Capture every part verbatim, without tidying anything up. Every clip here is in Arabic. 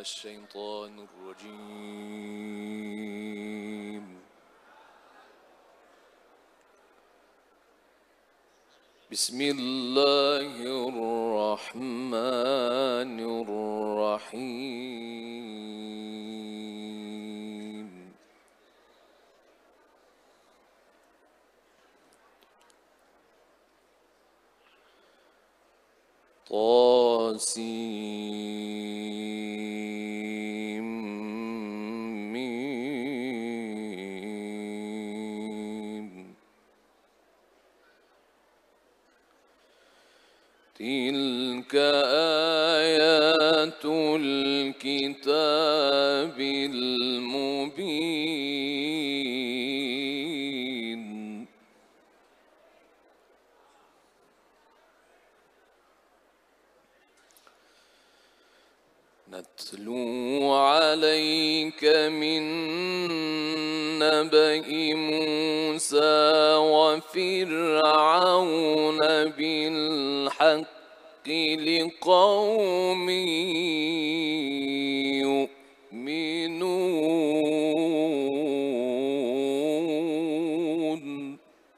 الشيطان الرجيم. بسم الله الرحمن الرحيم. طاسيم ميم. تلك آيات الكتاب المبين. نتلو عليك من نبأ موسى وفرعون بالحق لقوم يؤمنون.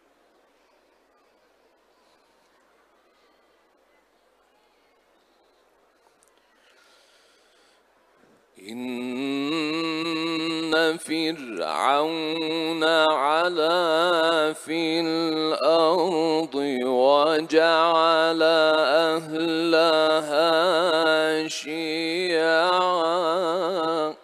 إن فرعون علا في الأرض وجعل أهلها شيعا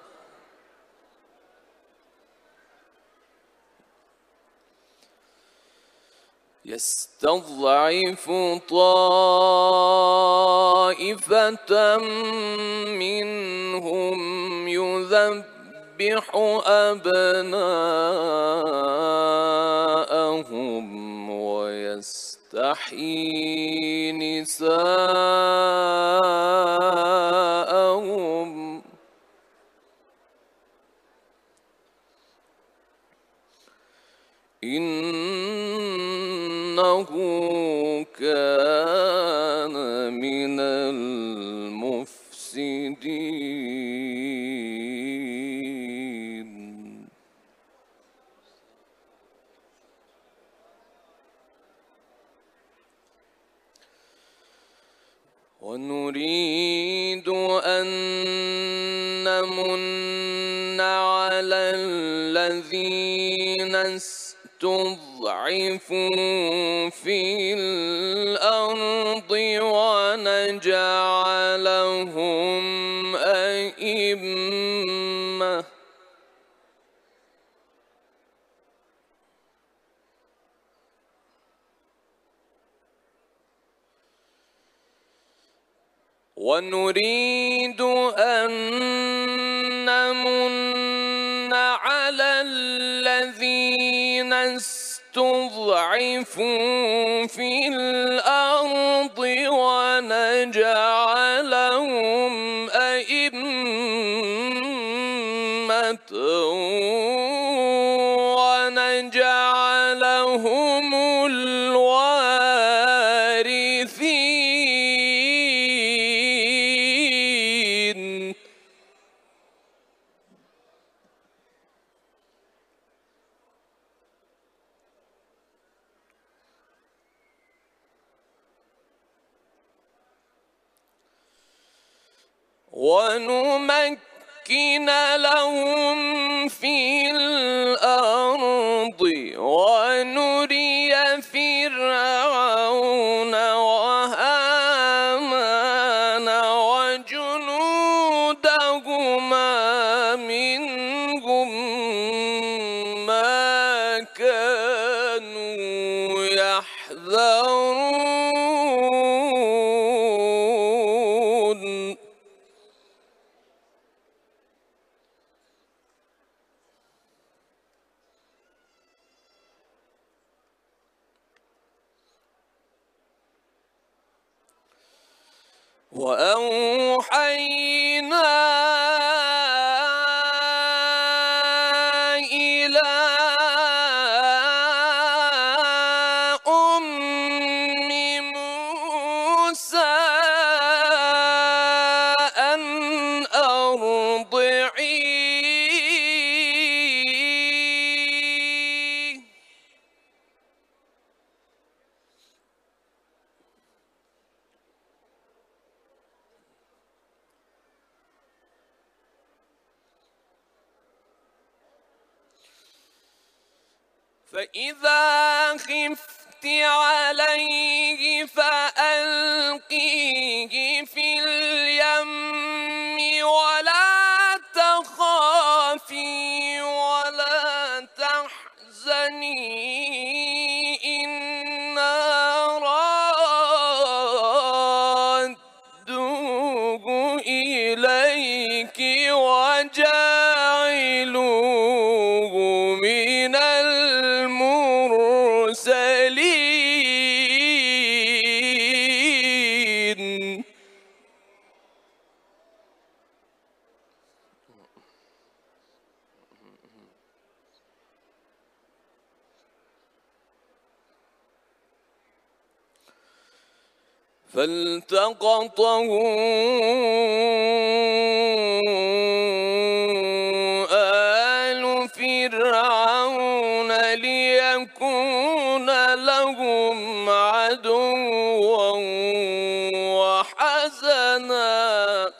يستضعف طائفة منهم يذبح أبناءهم ويستحيي نساءهم. إنه كان من المفسدين. ونريد أن نمن على الذين استضعفوا في الأرض ونجعلهم أئمة ونريد أن نمن على الذين استضعفوا في الأرض ونجعلهم أئمة ونجعلهم الوارثين. ونمكن لهم في الأرض ونري فرعون وهامان وجنودهما منهم ما كانوا يحذرون. وأوحينا إلى أم موسى أن أرضعيه فإذا خفت عليه فألقيه في اليم ولا تخافي ولا تحزني إنا رادوه إليك وجاعلوه من المرسلين. فالتقطه آل فرعون ليكون لهم عدوا وحزنا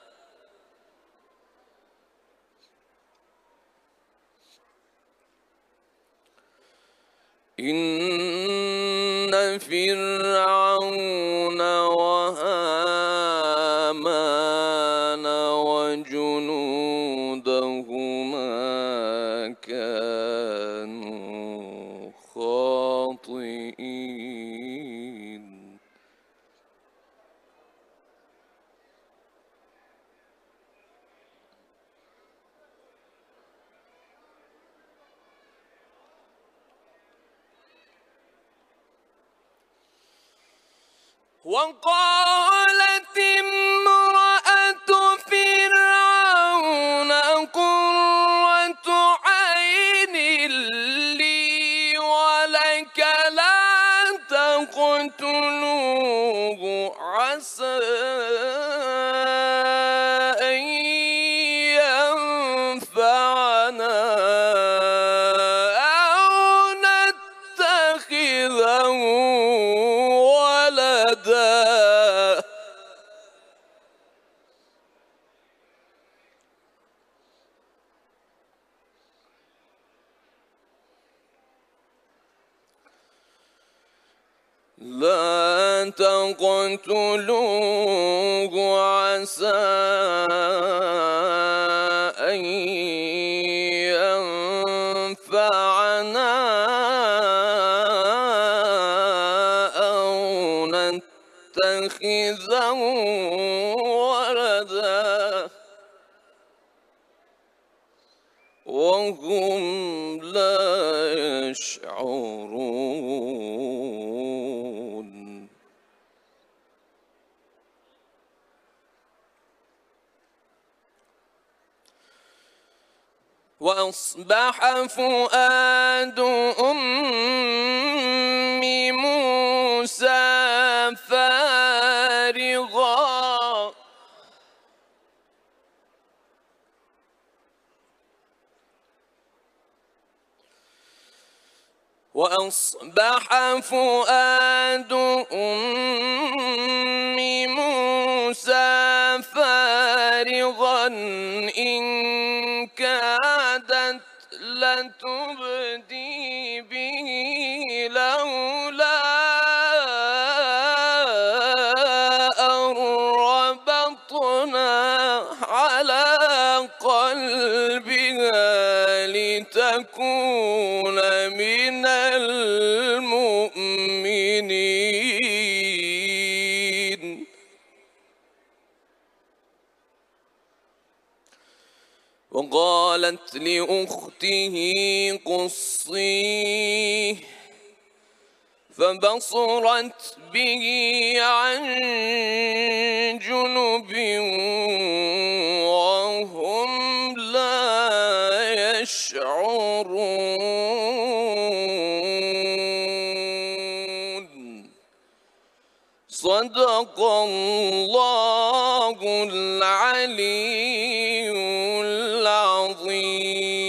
إن فرعون وهامان وجنودهما كانوا خاطئين. وقالت امرأة فرعون قرة عين لي ولك لا تقتلوه عسى أن ينفعنا أو نتخذه ولدا. لا تقتلوه عسى أن ينفعنا أو نتخذه ولدا وهم لا يشعرون. وأصبح فؤاد أم موسى فارغا وأصبح فؤاد أم موسى فارغا إن كادت لتبدي به لولا أن ربطنا على قلبها لتكون من المؤمنين. وقالت لأخته قصيه فبصرت به عن جنب وهم لا يشعرون. صدق الله العلي العظيم.